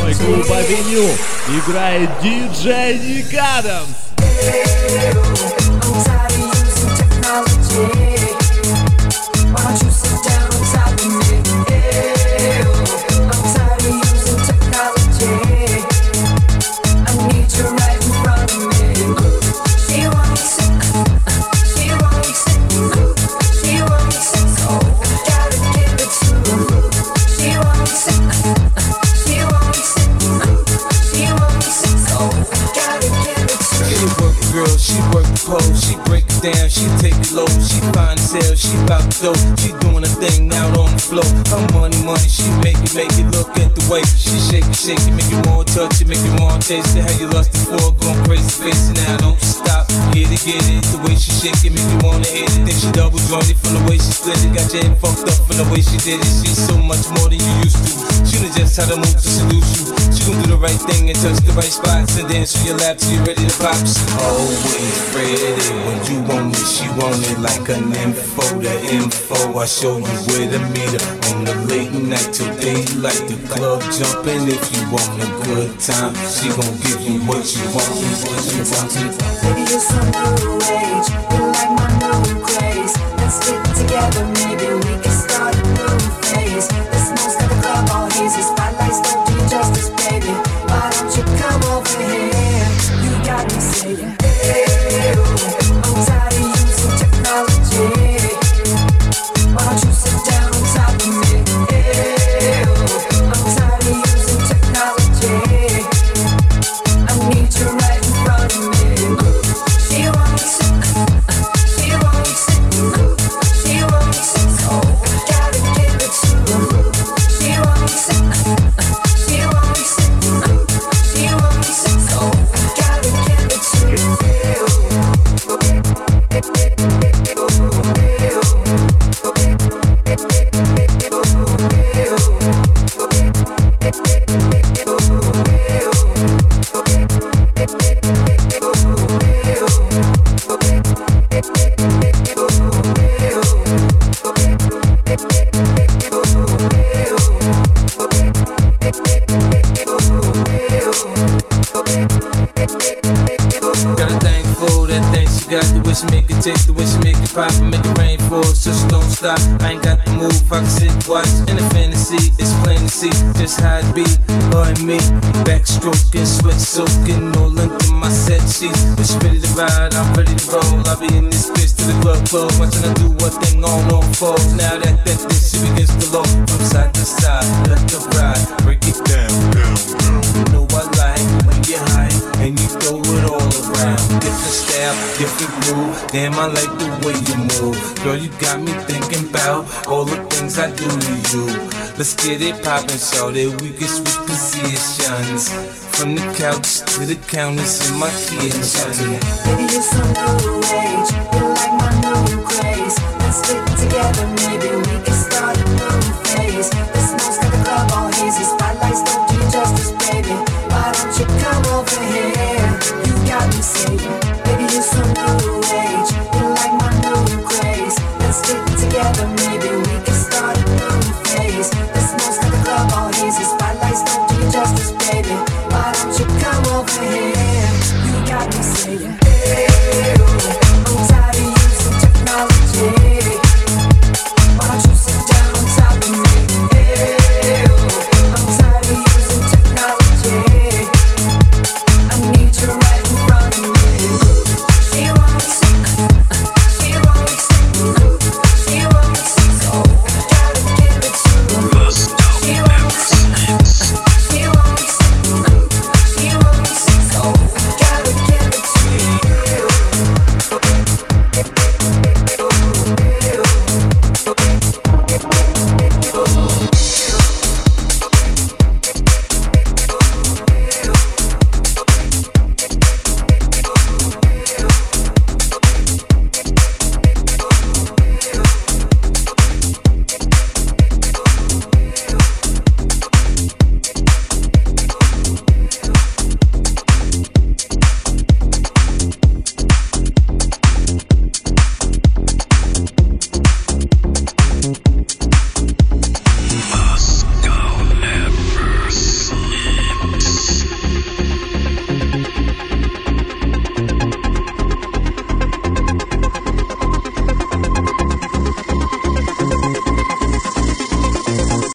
ночной клуб Авеню играет диджей Ник Адамс. She break it down, she take it low, she fine as hell, she bout to go, she doing a thing out on the floor. Her money, she make it, look at the way she shake it, make it more touch it, make it more taste it. How you lost it for, going crazy, face it now, don't stop, get it, the way she shake it, make you wanna hit it. Then she double jointed from the way she split it, got your head fucked up from the way she did it. She's so much more than you used to, she knows just how to move to seduce you. She gon' do the right thing and touch the right spots and dance on your lap till you're ready to pop. She's always ready when you want it, she want it like an info. The info, I show you where to meet her on the late night till daylight. The club jumping if you want a good time. She gon' give you what you want, what you want. Baby, you're so new age, you like my new craze. Let's get together, maybe we can start a new phase. The smoke's got the club all hazy, spotlights don't do you justice, baby. Why don't you come over here? You got me saying, hey, I'm tired of using technology. Why don't you sit down on top of me? Hey, I'm tired of using technology. I need you right in front of me. She won't sit, she won't sit, she won't sit. So I gotta give it to her. She won't sit, she won't sit, she won't sit. So I gotta give it to her. Got a thing for that thing she got, the way she make it take, the way she make it pop and make it rain for us, just don't stop. I ain't got the move, I can sit, watch in the fantasy, it's plain to see just how it be, her and me, backstroking, sweat soaking, all into my set sheets. When she ready to ride, I'm ready to roll. I'll be in this bitch till the club close, watching her do one thing on all fours. Now that this she begins to low, from side to side, let the ride, break it down, down, down. You know I like when you're high and you throw it all around. Different style, different groove. Damn, I like the way you move. Girl, you got me thinking about all the things I do to you. Let's get it poppin', shorty. We can switch positions from the couch to the counters in my kitchen. Baby, you're so new age, you like my new craze. Let's get together, maybe we can start a new phase. The smoke's got the club all hazy, spotlights don't do you justice.